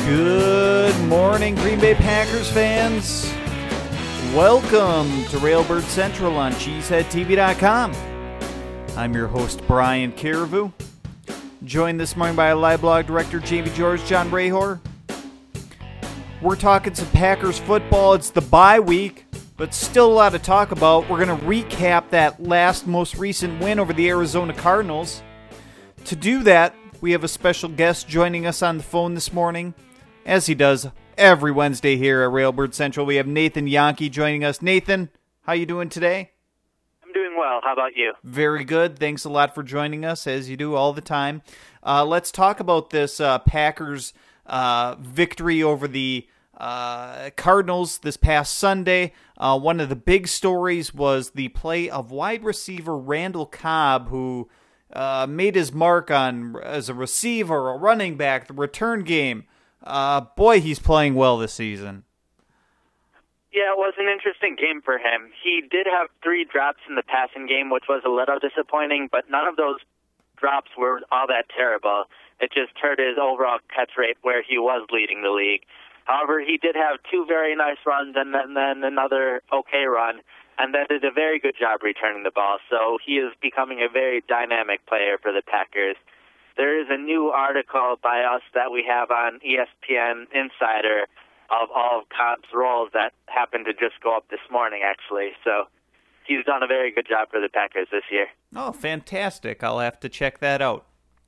Good morning, Green Bay Packers fans. Welcome to Railbird Central on CheeseheadTV.com. I'm your host, Brian Carreveau. Joined this morning by Live Blog Director Jamie George, John Rahor. We're talking some Packers football. It's the bye week, but still a lot to talk about. We're going to recap that most recent win over the Arizona Cardinals. To do that, we have a special guest joining us on the phone this morning, as he does every Wednesday here at Railbird Central. We have Nathan Jahnke joining us. Nathan, how you doing today? I'm doing well. How about you? Very good. Thanks a lot for joining us, as you do all the time. Let's talk about this Packers victory over the Cardinals this past Sunday. One of the big stories was the play of wide receiver Randall Cobb, who made his mark on as a receiver, a running back, the return game. Boy, he's playing well this season. Yeah, it was an interesting game for him. He did have 3 drops in the passing game, which was a little disappointing, but none of those drops were all that terrible. It just hurt his overall catch rate where he was leading the league. However, he did have 2 very nice runs and then another okay run, and then did a very good job returning the ball. So he is becoming a very dynamic player for the Packers. There is a new article by us that we have on ESPN Insider of all of Cobb's roles that happened to just go up this morning, actually. So he's done a very good job for the Packers this year. Oh, fantastic. I'll have to check that out.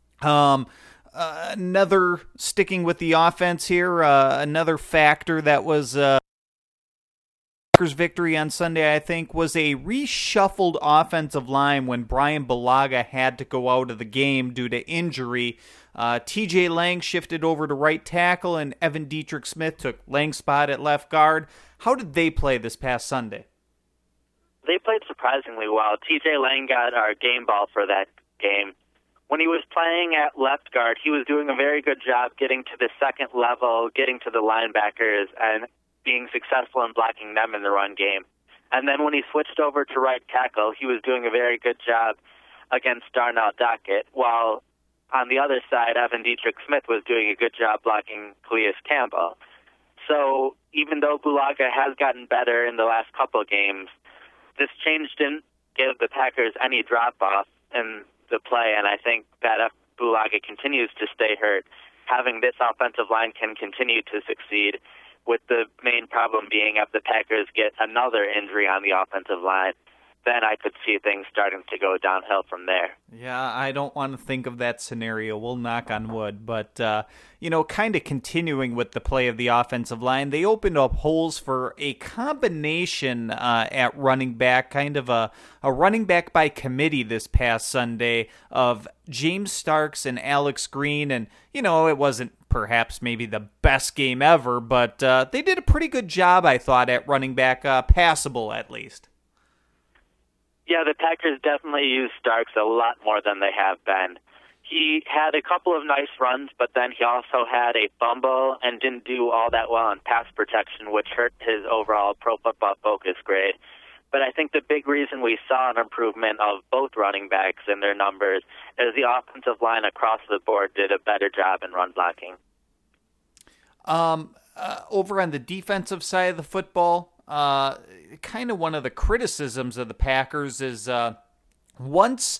Another, sticking with the offense here, another factor that was Packers' victory on Sunday, I think, was a reshuffled offensive line when Brian Bulaga had to go out of the game due to injury. TJ Lang shifted over to right tackle, and Evan Dietrich Smith took Lang's spot at left guard. How did they play this past Sunday? They played surprisingly well. TJ Lang got our game ball for that game. When he was playing at left guard, he was doing a very good job getting to the second level, getting to the linebackers, and being successful in blocking them in the run game. And then when he switched over to right tackle, he was doing a very good job against Darnell Dockett, while on the other side, Evan Dietrich Smith was doing a good job blocking Calais Campbell. So even though Bulaga has gotten better in the last couple of games, this change didn't give the Packers any drop-off in the play, and I think that if Bulaga continues to stay hurt, having this offensive line can continue to succeed, with the main problem being if the Packers get another injury on the offensive line, then I could see things starting to go downhill from there. Yeah, I don't want to think of that scenario. We'll knock on wood. But, kind of continuing with the play of the offensive line, they opened up holes for a combination at running back, kind of a running back by committee this past Sunday of James Starks and Alex Green. And, it wasn't perhaps maybe the best game ever, but they did a pretty good job, I thought, at running back, passable at least. Yeah, the Packers definitely used Starks a lot more than they have been. He had a couple of nice runs, but then he also had a fumble and didn't do all that well in pass protection, which hurt his overall Pro Football Focus grade. But I think the big reason we saw an improvement of both running backs in their numbers is the offensive line across the board did a better job in run blocking. Over on the defensive side of the football, kind of one of the criticisms of the Packers is once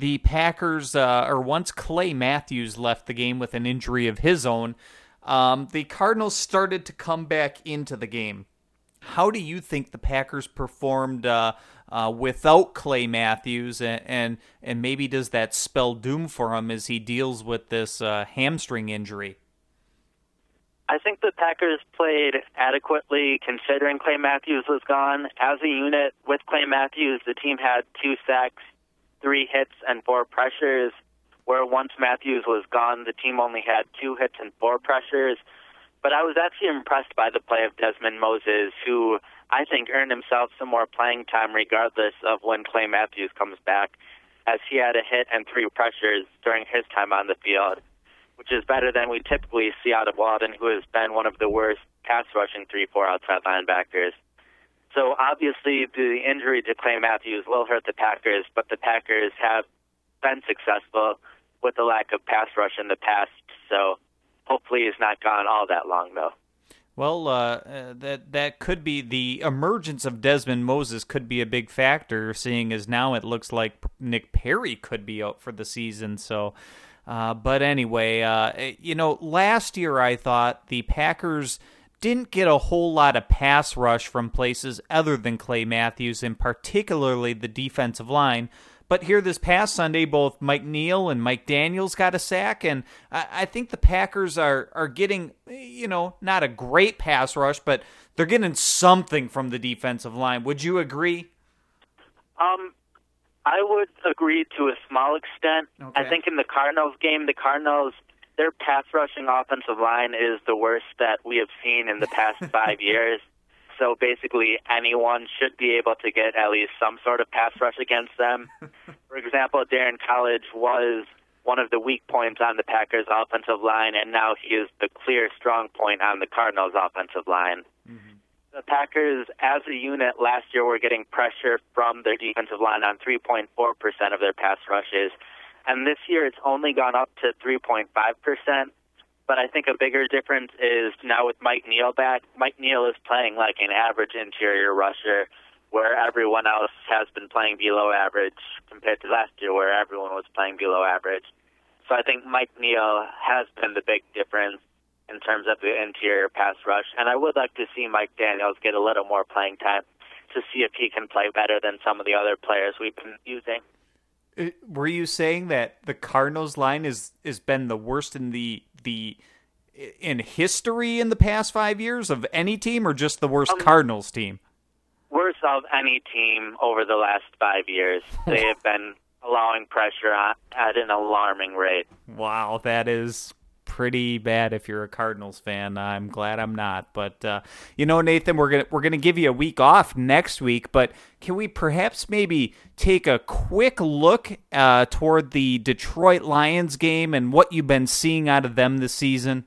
Clay Matthews left the game with an injury of his own, the Cardinals started to come back into the game. How do you think the Packers performed without Clay Matthews, and maybe does that spell doom for him as he deals with this hamstring injury? I think the Packers played adequately considering Clay Matthews was gone. As a unit, with Clay Matthews, the team had 2 sacks, 3 hits, and 4 pressures, where once Matthews was gone, the team only had 2 hits and 4 pressures. But I was actually impressed by the play of Desmond Moses, who I think earned himself some more playing time regardless of when Clay Matthews comes back, as he had a hit and 3 pressures during his time on the field, which is better than we typically see out of Walden, who has been one of the worst pass-rushing 3-4 outside linebackers. So obviously the injury to Clay Matthews will hurt the Packers, but the Packers have been successful with the lack of pass rush in the past. So Hopefully he's not gone all that long, though. Well, that could be the emergence of Desmond Moses could be a big factor, seeing as now it looks like Nick Perry could be out for the season. So, but anyway, last year I thought the Packers didn't get a whole lot of pass rush from places other than Clay Matthews, and particularly the defensive line. But here this past Sunday, both Mike Neal and Mike Daniels got a sack, and I think the Packers are getting, not a great pass rush, but they're getting something from the defensive line. Would you agree? I would agree to a small extent. Okay. I think in the Cardinals game, their pass rushing offensive line is the worst that we have seen in the past 5 years. So basically, anyone should be able to get at least some sort of pass rush against them. For example, Darren College was one of the weak points on the Packers' offensive line, and now he is the clear strong point on the Cardinals' offensive line. Mm-hmm. The Packers, as a unit, last year were getting pressure from their defensive line on 3.4% of their pass rushes, and this year it's only gone up to 3.5%. But I think a bigger difference is now with Mike Neal back. Mike Neal is playing like an average interior rusher, where everyone else has been playing below average compared to last year where everyone was playing below average. So I think Mike Neal has been the big difference in terms of the interior pass rush. And I would like to see Mike Daniels get a little more playing time to see if he can play better than some of the other players we've been using. Were you saying that the Cardinals line has been the worst in in history in the past 5 years of any team, or just the worst Cardinals team? Worst of any team over the last 5 years. They have been allowing pressure at an alarming rate. Wow, that is pretty bad if you're a Cardinals fan. I'm glad I'm not. But Nathan, we're gonna give you a week off next week. But can we perhaps maybe take a quick look toward the Detroit Lions game and what you've been seeing out of them this season?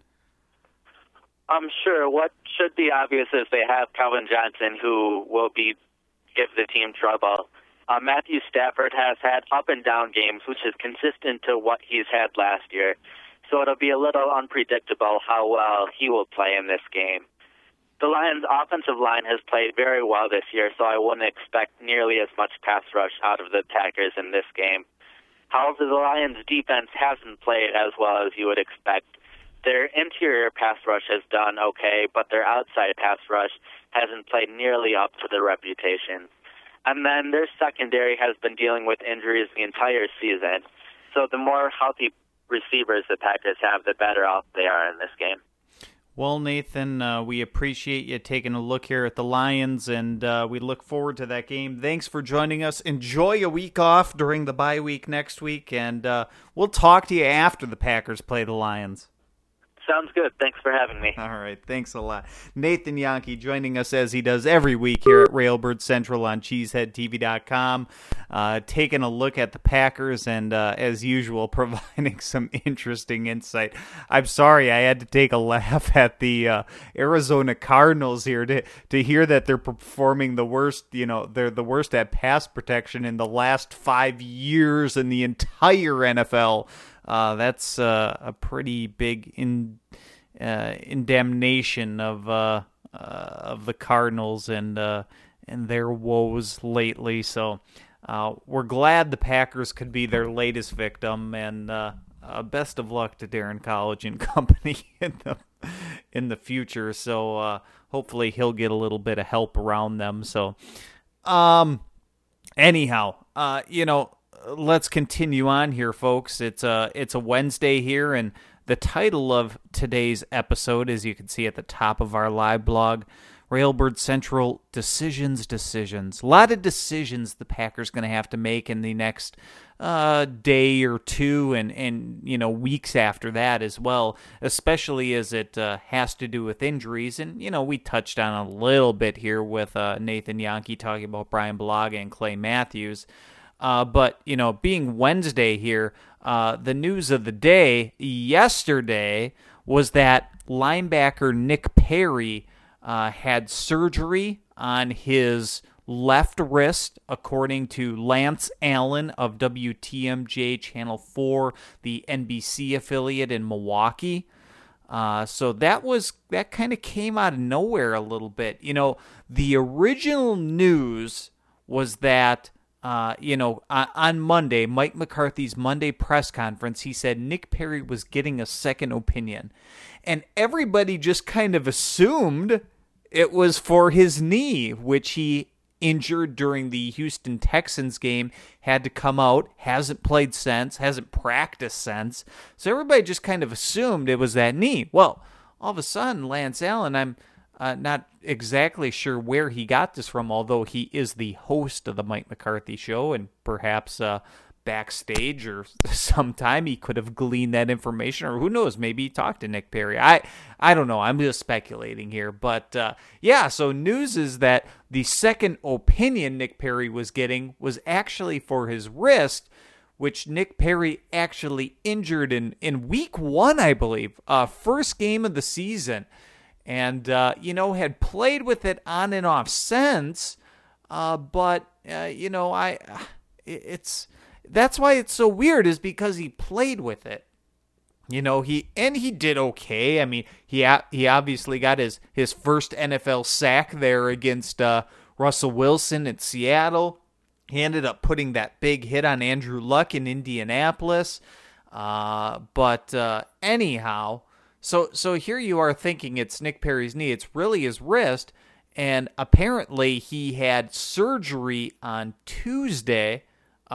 Sure. What should be obvious is they have Calvin Johnson, who will give the team trouble. Matthew Stafford has had up and down games, which is consistent to what he's had last year. So it'll be a little unpredictable how well he will play in this game. The Lions' offensive line has played very well this year, so I wouldn't expect nearly as much pass rush out of the Packers in this game. However, the Lions' defense hasn't played as well as you would expect. Their interior pass rush has done okay, but their outside pass rush hasn't played nearly up to their reputation. And then their secondary has been dealing with injuries the entire season. So the more healthy receivers the Packers have, the better off they are in this game. Well, Nathan, we appreciate you taking a look here at the Lions, and we look forward to that game. Thanks for joining us. Enjoy a week off during the bye week next week, and we'll talk to you after the Packers play the Lions. Sounds good. Thanks for having me. All right. Thanks a lot. Nathan Jahnke joining us as he does every week here at Railbird Central on CheeseheadTV.com, taking a look at the Packers and, as usual, providing some interesting insight. I'm sorry I had to take a laugh at the Arizona Cardinals here to hear that they're performing the worst, they're the worst at pass protection in the last 5 years in the entire NFL. That's a pretty big indemnation of the Cardinals and their woes lately. So we're glad the Packers could be their latest victim, and best of luck to Darren College and company in the future. So hopefully he'll get a little bit of help around them. So anyhow, let's continue on here, folks. It's a Wednesday here, and the title of today's episode, as you can see at the top of our live blog, Railbird Central, Decisions. A lot of decisions the Packers going to have to make in the next day or two and weeks after that as well, especially as it has to do with injuries. And, we touched on a little bit here with Nathan Jahnke talking about Brian Bulaga and Clay Matthews. But, being Wednesday here, the news of the day yesterday was that linebacker Nick Perry had surgery on his left wrist, according to Lance Allen of WTMJ Channel 4, the NBC affiliate in Milwaukee. So that kind of came out of nowhere a little bit. The original news was that, on Monday, Mike McCarthy's Monday press conference, he said Nick Perry was getting a second opinion. And everybody just kind of assumed it was for his knee, which he injured during the Houston Texans game, had to come out, hasn't played since, hasn't practiced since. So everybody just kind of assumed it was that knee. Well, all of a sudden, Lance Allen, I'm not exactly sure where he got this from, although he is the host of the Mike McCarthy Show, and perhaps backstage or sometime he could have gleaned that information, or who knows, maybe he talked to Nick Perry. I don't know. I'm just speculating here. But so news is that the second opinion Nick Perry was getting was actually for his wrist, which Nick Perry actually injured in week 1, I believe, first game of the season. And, had played with it on and off since, but that's why it's so weird, is because he played with it. He did okay. I mean, he obviously got his first NFL sack there against Russell Wilson in Seattle. He ended up putting that big hit on Andrew Luck in Indianapolis. But anyhow, so here you are thinking it's Nick Perry's knee. It's really his wrist, and apparently he had surgery on Tuesday.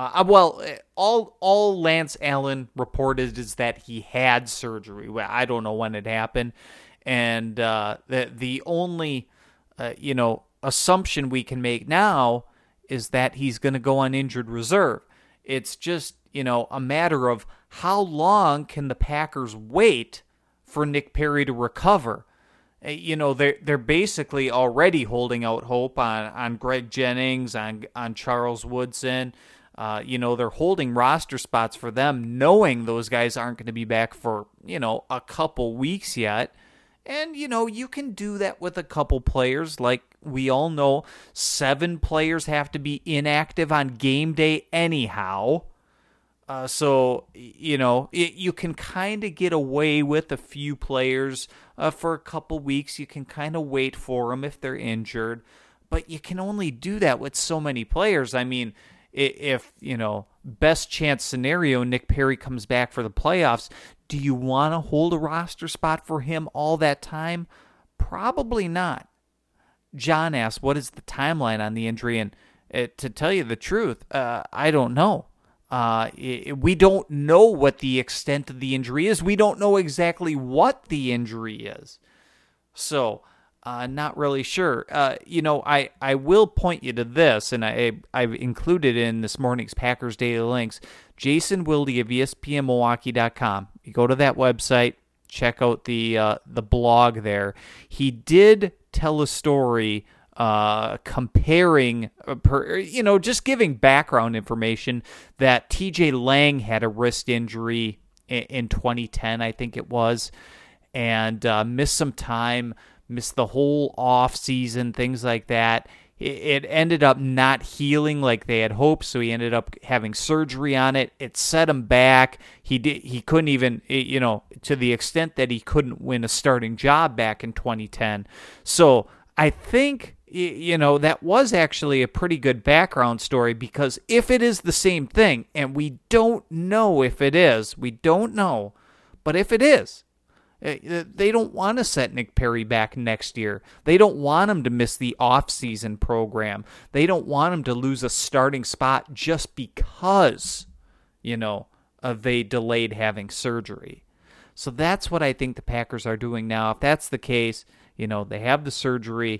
All Lance Allen reported is that he had surgery. Well, I don't know when it happened, and the only assumption we can make now is that he's going to go on injured reserve. It's just a matter of how long can the Packers wait for Nick Perry to recover. They're basically already holding out hope on Greg Jennings, on Charles Woodson. They're holding roster spots for them, knowing those guys aren't going to be back for, a couple weeks yet. And, you can do that with a couple players. Like we all know, 7 players have to be inactive on game day anyhow. You can kind of get away with a few players for a couple weeks. You can kind of wait for them if they're injured. But you can only do that with so many players. I mean, if, best chance scenario, Nick Perry comes back for the playoffs, do you want to hold a roster spot for him all that time? Probably not. John asked, what is the timeline on the injury? And to tell you the truth, I don't know. We don't know what the extent of the injury is. We don't know exactly what the injury is. So, not really sure. I will point you to this, and I've included in this morning's Packers Daily Links. Jason Wilde of ESPNMilwaukee.com. You go to that website, check out the blog there. He did tell a story comparing, just giving background information that TJ Lang had a wrist injury in 2010, I think it was, and missed some time, missed the whole off season, things like that. It ended up not healing like they had hoped, so he ended up having surgery on it. It set him back. He couldn't even, to the extent that he couldn't win a starting job back in 2010. So I think, that was actually a pretty good background story, because if it is the same thing, and we don't know if it is, we don't know, but if it is, they don't want to set Nick Perry back next year. They don't want him to miss the off-season program. They don't want him to lose a starting spot just because, they delayed having surgery. So that's what I think the Packers are doing now. If that's the case, they have the surgery.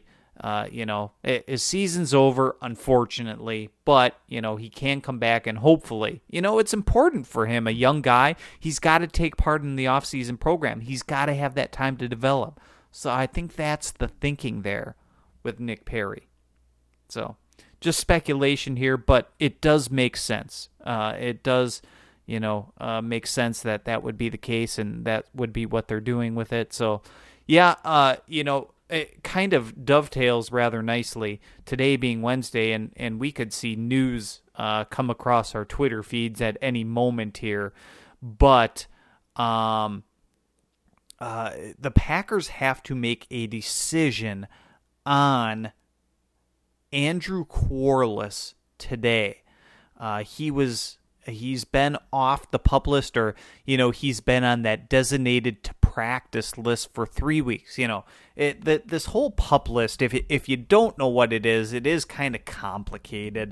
His season's over, unfortunately, but, he can come back, and hopefully, it's important for him, a young guy. He's got to take part in the offseason program. He's got to have that time to develop. So I think that's the thinking there with Nick Perry. So just speculation here, but it does make sense. It does, make sense that would be the case, and that would be what they're doing with it. So, yeah, it kind of dovetails rather nicely, today being Wednesday, and we could see news come across our Twitter feeds at any moment here. But the Packers have to make a decision on Andrew Quarless today. He's been off the PUP list, or he's been on that designated to practice list for 3 weeks. This whole PUP list, if you don't know what it is kind of complicated.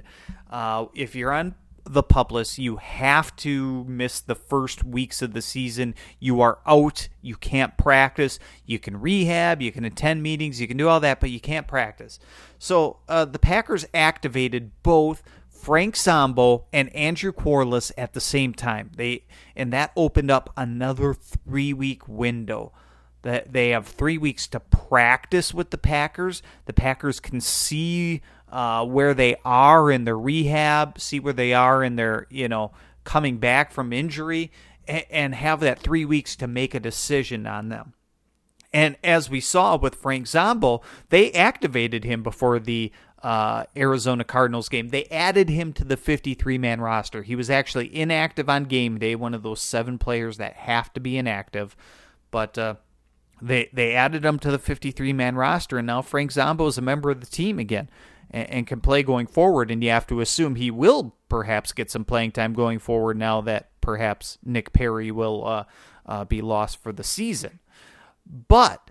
If you're on the PUP list, you have to miss the first weeks of the season. You are out. You can't practice. You can rehab. You can attend meetings. You can do all that, but you can't practice. So the Packers activated both Frank Zombo and Andrew Quarless at the same time. And that opened up another 3-week window. That they have 3 weeks to practice with the Packers. The Packers can see where they are in their rehab, see where they are in their, coming back from injury, and have that 3 weeks to make a decision on them. And as we saw with Frank Zombo, they activated him before the Arizona Cardinals game. They added him to the 53-man roster. He was actually inactive on game day, one of those 7 players that have to be inactive. But they added him to the 53-man roster, and now Frank Zombo is a member of the team again and can play going forward. And you have to assume he will perhaps get some playing time going forward now that perhaps Nick Perry will be lost for the season. But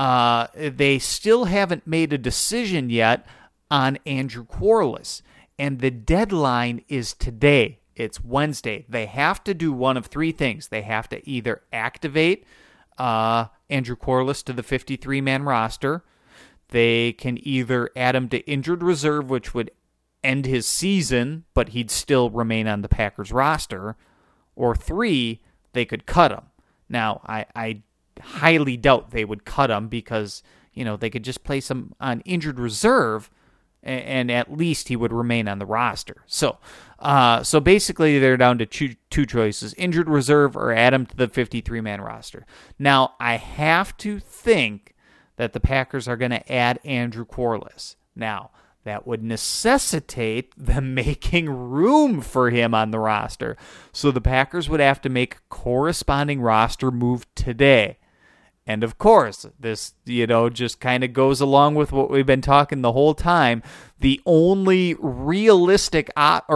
they still haven't made a decision yet on Andrew Quarless, and the deadline is today. It's Wednesday. They have to do one of 3 things. They have to either activate Andrew Quarless to the 53-man roster. They can either add him to injured reserve, which would end his season, but he'd still remain on the Packers roster. Or 3, they could cut him. Now, I highly doubt they would cut him because, they could just place him on injured reserve and at least he would remain on the roster. So basically they're down to two choices, injured reserve or add him to the 53-man roster. Now, I have to think that the Packers are going to add Andrew Quarless. Now, that would necessitate them making room for him on the roster. So the Packers would have to make a corresponding roster move today. And of course, this, just kind of goes along with what we've been talking the whole time. The only realistic,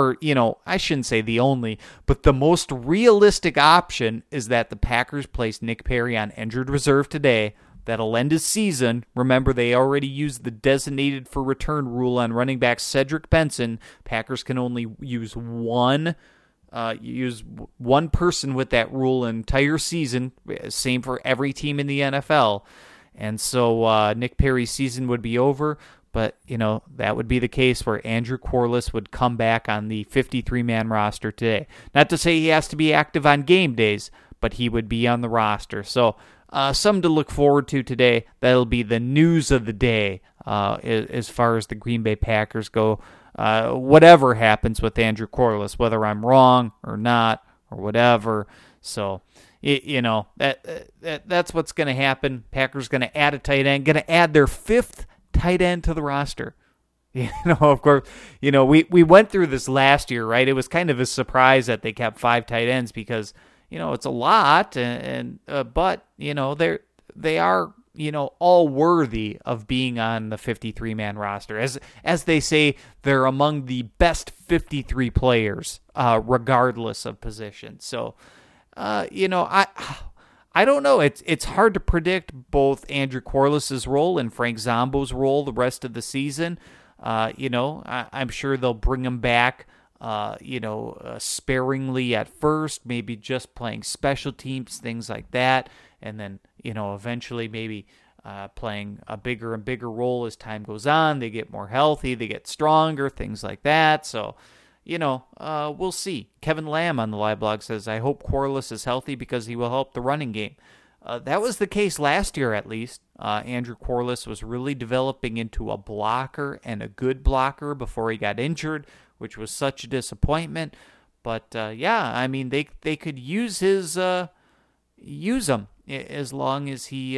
I shouldn't say the only, but the most realistic option is that the Packers place Nick Perry on injured reserve today. That'll end his season. Remember, they already used the designated for return rule on running back Cedric Benson. Packers can only use one person with that rule an entire season. Same for every team in the NFL. And so Nick Perry's season would be over. But, that would be the case where Andrew Quarless would come back on the 53-man roster today. Not to say he has to be active on game days, but he would be on the roster. So something to look forward to today. That'll be the news of the day as far as the Green Bay Packers go. Whatever happens with Andrew Quarless, whether I'm wrong or not or whatever. So, that's what's going to happen. Packers going to add a tight end, going to add their 5th tight end to the roster. Of course, we went through this last year, right? It was kind of a surprise that they kept 5 tight ends because, it's a lot, but they are all worthy of being on the 53-man roster. As they say, they're among the best 53 players, regardless of position. So, I don't know. It's hard to predict both Andrew Quarless's role and Frank Zombo's role the rest of the season. I'm sure they'll bring him back, sparingly at first, maybe just playing special teams, things like that. And then, eventually maybe playing a bigger and bigger role as time goes on. They get more healthy, they get stronger, things like that. So, we'll see. Kevin Lamb on the live blog says, I hope Quarless is healthy because he will help the running game. That was the case last year, at least. Andrew Quarless was really developing into a blocker and a good blocker before he got injured, which was such a disappointment. But, they could use him as long as he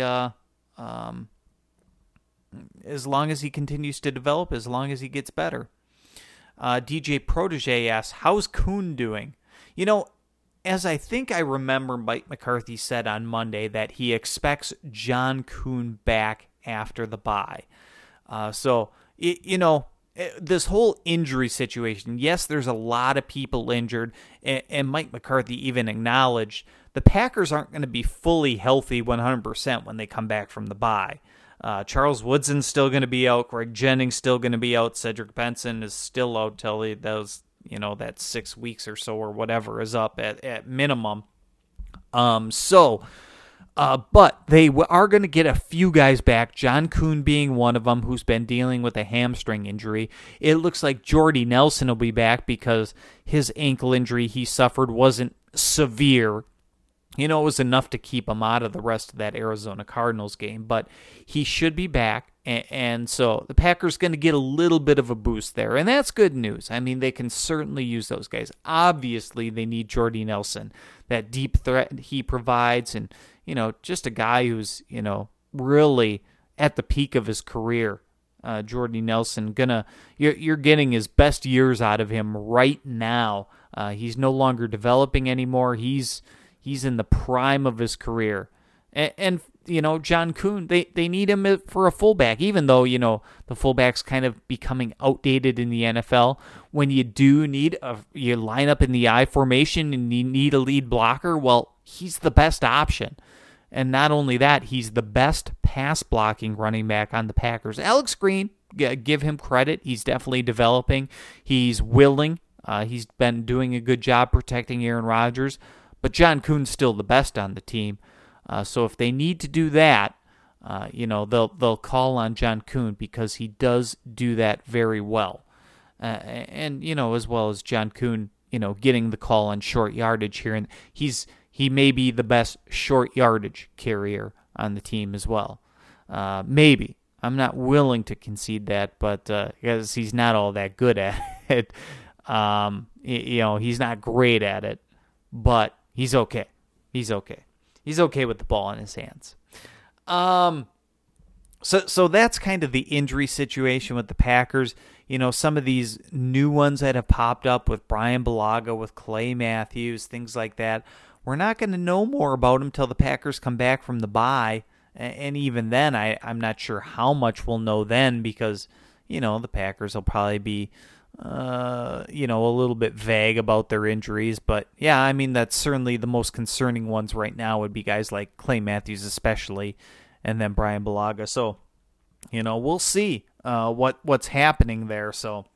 continues to develop, as long as he gets better. DJ Protege asks, how's Kuhn doing? as I think I remember Mike McCarthy said on Monday that he expects John Kuhn back after the bye. This whole injury situation, yes, there's a lot of people injured, and Mike McCarthy even acknowledged the Packers aren't going to be fully healthy 100% when they come back from the bye. Charles Woodson's still going to be out. Greg Jennings still going to be out. Cedric Benson is still out till that 6 weeks or so or whatever is up at minimum. But they are going to get a few guys back, John Kuhn being one of them, who's been dealing with a hamstring injury. It looks like Jordy Nelson will be back because his ankle injury he suffered wasn't severe. It was enough to keep him out of the rest of that Arizona Cardinals game, but he should be back, and so the Packers going to get a little bit of a boost there, and that's good news. I mean, they can certainly use those guys. Obviously, they need Jordy Nelson, that deep threat he provides, and just a guy who's really at the peak of his career. Jordy Nelson, you're getting his best years out of him right now. He's no longer developing anymore. He's in the prime of his career. And John Kuhn, they need him for a fullback, even though, the fullback's kind of becoming outdated in the NFL. When you do need you line up in the I formation and you need a lead blocker, well, he's the best option. And not only that, he's the best pass-blocking running back on the Packers. Alex Green, give him credit. He's definitely developing. He's willing. He's been doing a good job protecting Aaron Rodgers. But John Kuhn's still the best on the team. So if they need to do that, they'll call on John Kuhn because he does do that very well. And as well as John Kuhn, getting the call on short yardage here. And he may be the best short yardage carrier on the team as well. Maybe. I'm not willing to concede that, but because he's not all that good at it. He's not great at it, but he's okay. He's okay. He's okay with the ball in his hands. So that's kind of the injury situation with the Packers. Some of these new ones that have popped up with Brian Bulaga, with Clay Matthews, things like that. We're not going to know more about them until the Packers come back from the bye. And even then, I'm not sure how much we'll know then because, the Packers will probably be, a little bit vague about their injuries. But, yeah, I mean, that's certainly the most concerning ones right now would be guys like Clay Matthews especially, and then Brian Bulaga. So, we'll see what's happening there. So,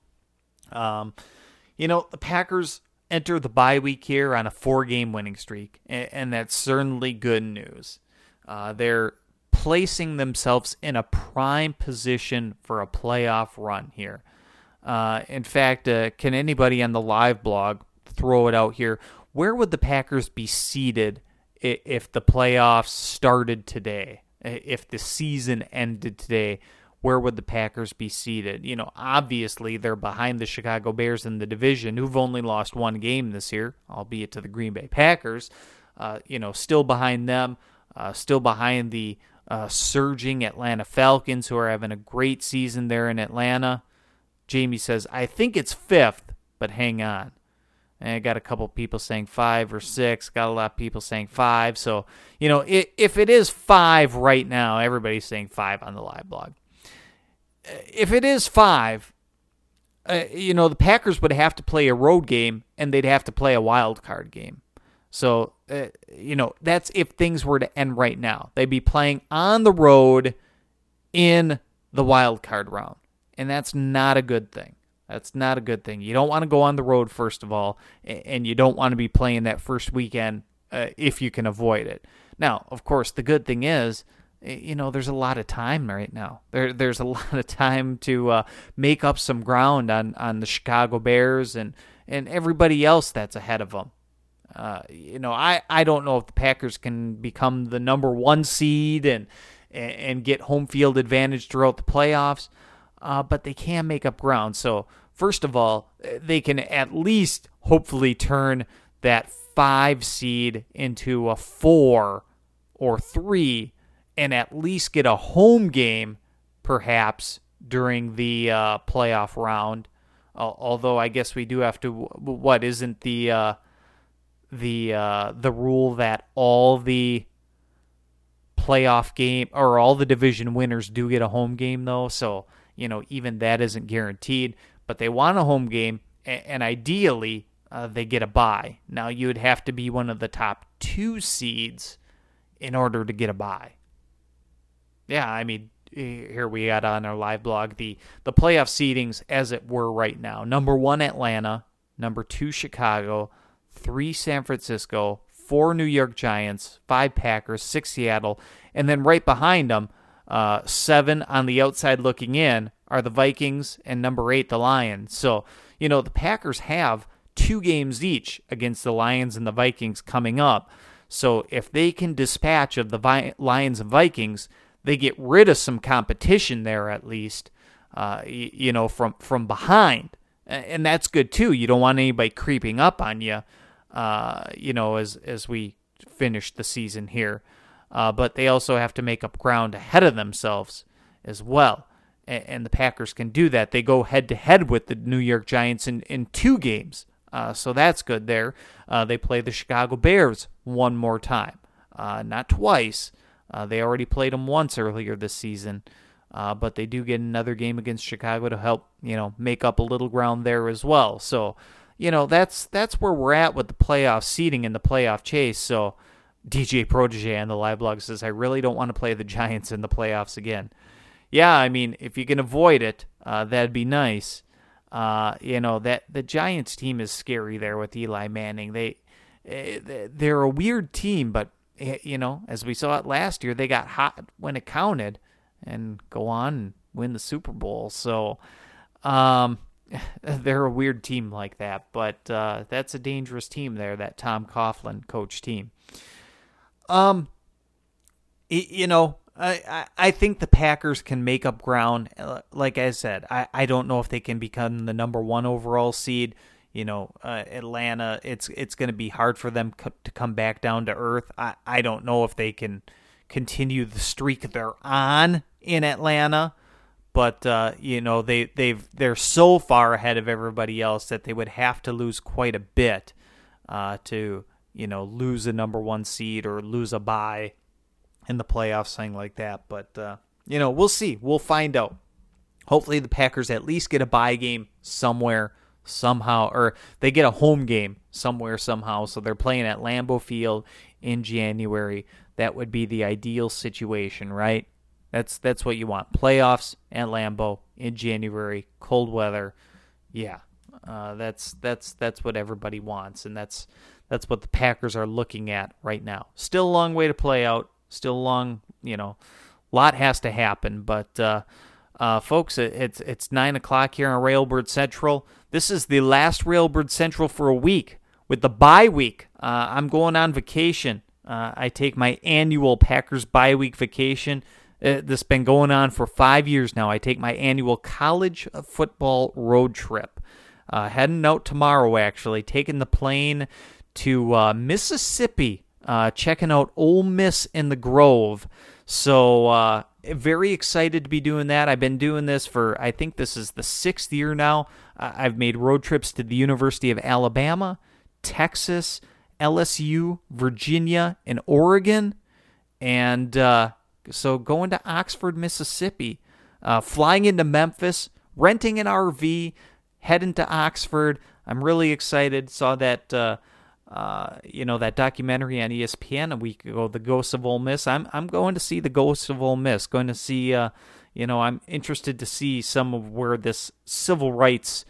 the Packers enter the bye week here on a 4-game winning streak, and that's certainly good news. They're placing themselves in a prime position for a playoff run here. In fact, can anybody on the live blog throw it out here? Where would the Packers be seated if the playoffs started today? If the season ended today, where would the Packers be seated? Obviously they're behind the Chicago Bears in the division, who've only lost one game this year, albeit to the Green Bay Packers. Still behind them, still behind the surging Atlanta Falcons, who are having a great season there in Atlanta. Jamie says, I think it's 5th, but hang on. And I got a couple people saying 5 or 6. Got a lot of people saying 5. So, if it is 5 right now, everybody's saying 5 on the live blog. If it is 5, the Packers would have to play a road game, and they'd have to play a wild card game. So, that's if things were to end right now. They'd be playing on the road in the wild card round, and that's not a good thing. That's not a good thing. You don't want to go on the road, first of all, and you don't want to be playing that first weekend if you can avoid it. Now, of course, the good thing is, there's a lot of time right now. There's a lot of time to make up some ground on the Chicago Bears and everybody else that's ahead of them. I don't know if the Packers can become the number 1 seed and get home field advantage throughout the playoffs, but they can make up ground. So, first of all, they can at least hopefully turn that 5 seed into a 4 or 3 and at least get a home game, perhaps, during the playoff round. Although I guess we do have to, isn't the the rule that all the playoff game or all the division winners do get a home game, though. So, even that isn't guaranteed. But they want a home game, and ideally they get a bye. Now, you would have to be one of the top 2 seeds in order to get a bye. Yeah, I mean, here we got on our live blog the playoff seedings as it were right now. Number 1, Atlanta. Number 2, Chicago. 3, San Francisco. 4, New York Giants. 5, Packers. 6, Seattle. And then right behind them, 7 on the outside looking in are the Vikings, and number 8, the Lions. So, the Packers have 2 games each against the Lions and the Vikings coming up. So if they can dispatch of the Lions and Vikings, they get rid of some competition there at least, from behind. And that's good too. You don't want anybody creeping up on you, as we finish the season here. But they also have to make up ground ahead of themselves as well. And the Packers can do that. They go head-to-head with the New York Giants in 2 games. So that's good there. They play the Chicago Bears one more time. Not twice. They already played them once earlier this season. But they do get another game against Chicago to help, make up a little ground there as well. So, that's where we're at with the playoff seeding and the playoff chase. So DJ Protege on the live blog says, I really don't want to play the Giants in the playoffs again. Yeah, I mean, if you can avoid it, that'd be nice. That the Giants team is scary there with Eli Manning. They're a weird team, but as we saw it last year, they got hot when it counted and go on and win the Super Bowl. So, they're a weird team like that, but that's a dangerous team there, that Tom Coughlin coach team. I think the Packers can make up ground. Like I said, I don't know if they can become the number 1 overall seed. Atlanta, it's going to be hard for them to come back down to earth. I don't know if they can continue the streak they're on in Atlanta, but they're so far ahead of everybody else that they would have to lose quite a bit to lose a number 1 seed or lose a bye in the playoffs, something like that. But, we'll see. We'll find out. Hopefully the Packers at least get a bye game somewhere, somehow, or they get a home game somewhere, somehow. So they're playing at Lambeau Field in January. That would be the ideal situation, right? That's what you want. Playoffs at Lambeau in January, cold weather. Yeah, that's what everybody wants, and that's what the Packers are looking at right now. Still a long way to play out. Still a long, lot has to happen. But, folks, it's 9 o'clock here on Railbird Central. This is the last Railbird Central for a week. With the bye week, I'm going on vacation. I take my annual Packers bye week vacation. This has been going on for 5 years now. I take my annual college football road trip. Heading out tomorrow, actually. Taking the plane to Mississippi. Checking out Ole Miss in the Grove. So, very excited to be doing that. I've been doing this for, I think this is the 6th year now. I've made road trips to the University of Alabama, Texas, LSU, Virginia, and Oregon. And so going to Oxford, Mississippi, flying into Memphis, renting an RV, heading to Oxford. I'm really excited. Saw that that documentary on ESPN a week ago, The Ghosts of Ole Miss. I'm going to see The Ghosts of Ole Miss. Going to see, I'm interested to see some of where this civil rights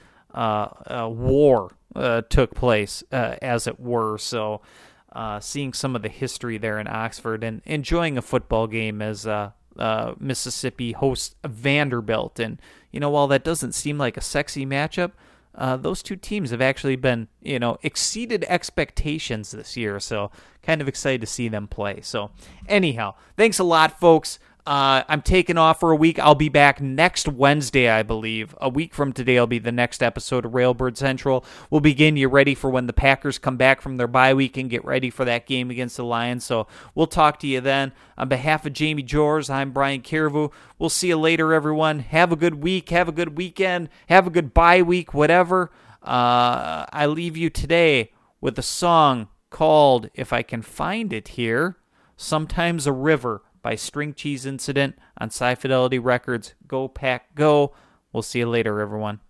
war took place, as it were. So, seeing some of the history there in Oxford and enjoying a football game as Mississippi hosts Vanderbilt. And, while that doesn't seem like a sexy matchup, those two teams have actually been, exceeded expectations this year. So kind of excited to see them play. So anyhow, thanks a lot, folks. I'm taking off for a week. I'll be back next Wednesday, I believe. A week from today will be the next episode of Railbird Central. We'll begin you ready for when the Packers come back from their bye week and get ready for that game against the Lions. So we'll talk to you then. On behalf of Jamie Jors, I'm Brian Carrevo. We'll see you later, everyone. Have a good week. Have a good weekend. Have a good bye week, whatever. I leave you today with a song called, if I can find it here, Sometimes a River by String Cheese Incident on Sci Fidelity Records. Go Pack Go. We'll see you later, everyone.